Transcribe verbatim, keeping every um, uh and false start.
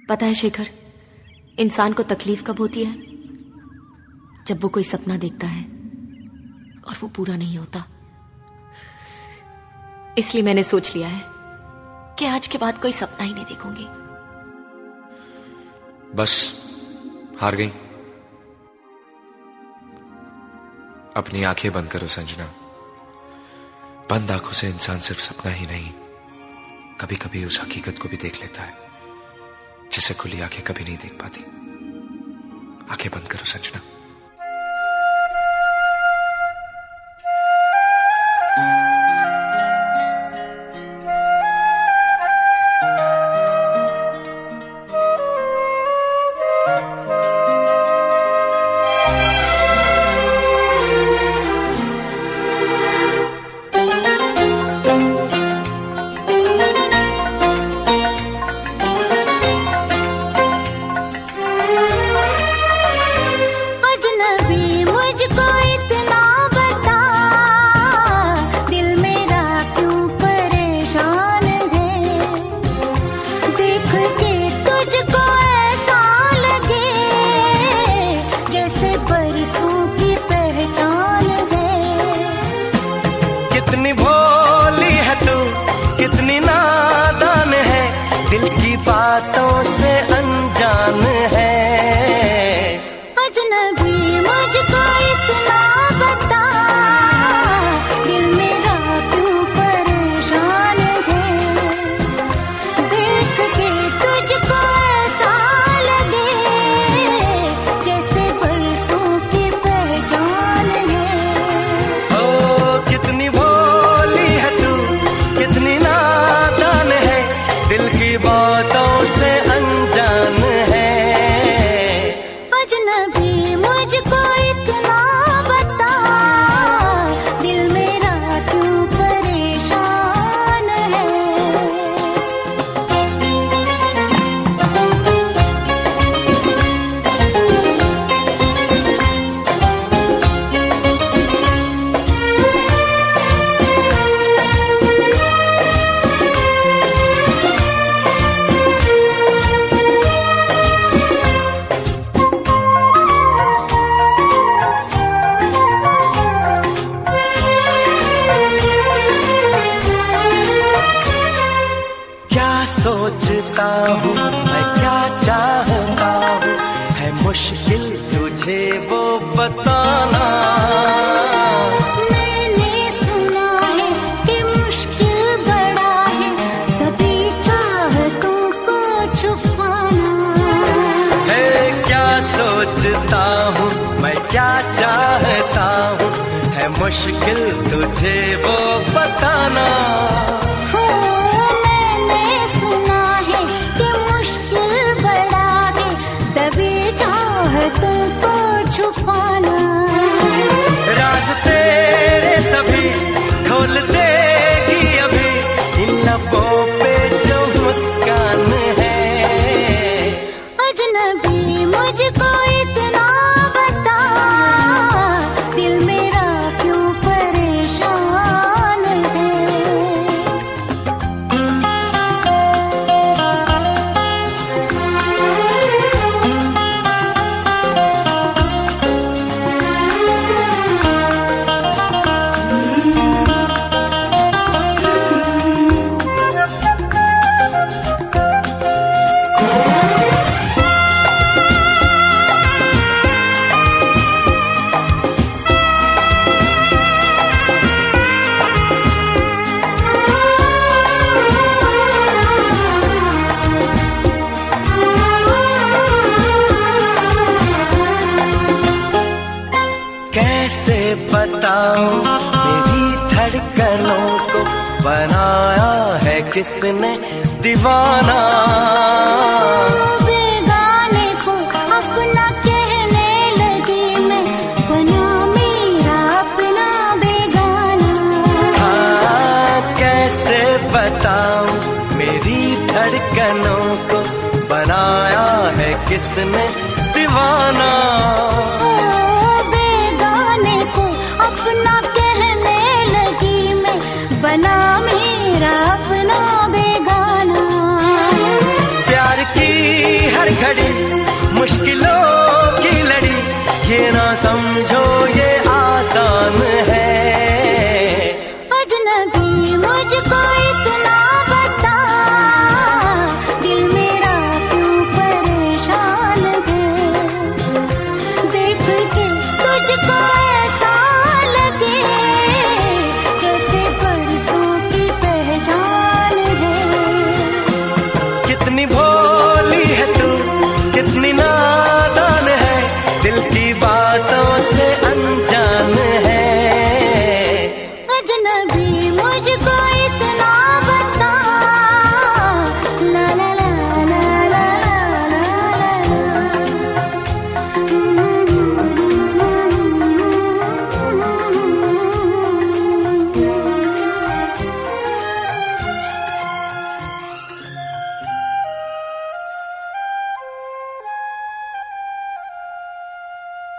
पता है शेखर, इंसान को तकलीफ कब होती है? जब वो कोई सपना देखता है और वो पूरा नहीं होता। इसलिए मैंने सोच लिया है कि आज के बाद कोई सपना ही नहीं देखूंगी। बस हार गई। अपनी आंखें बंद करो संजना। बंद आंखों से इंसान सिर्फ सपना ही नहीं, कभी कभी उस हकीकत को भी देख लेता है जिसे खुली आंखें कभी नहीं देख पाती। आंखें बंद करो संजना। कितनी भोली है तू, कितनी नादान है, दिल की बातों से अनजान है। अजनबी मुझको इतना बता, दिल मेरा क्यों परेशान है। देख के तुझको ऐसा लगे जैसे बरसों की पहचान है। ओ कितनी बातों से अनजान है। अजनबी मुझको इतना बता, दिल मेरा क्यों परेशान है। सोचता हूँ मैं क्या चाहता हूँ, है मुश्किल तुझे वो बताना। मैंने सुना है कि मुश्किल बड़ा है, तभी चाहतों को छुपाना। है क्या सोचता हूँ मैं क्या चाहता हूँ, है मुश्किल तुझे वो बताना। छुपाना राज तेरे सभी खोल देगी अभी, इन लबों पे जो मुस्कान है। अजनबी मुझको इतना बता, दिल मेरा क्यों परेशान है। कैसे बताऊं मेरी धड़कनों को बनाया है किसने दीवाना। बेगाने को अपना कहने लगी मैं, बना मेरा अपना बेगाना। हाँ कैसे बताऊं मेरी धड़कनों को बनाया है किसने दीवाना। बना मेरा अपना बेगाना। प्यार की घड़ी मुश्किलों की लड़ी, ये ना समझो ये आसान है। अजनबी मुझको इतना बता, दिल मेरा क्यों परेशान है। देख के तुझको ऐसा लगे जैसे बरसों की पहचान है। कितनी भोली है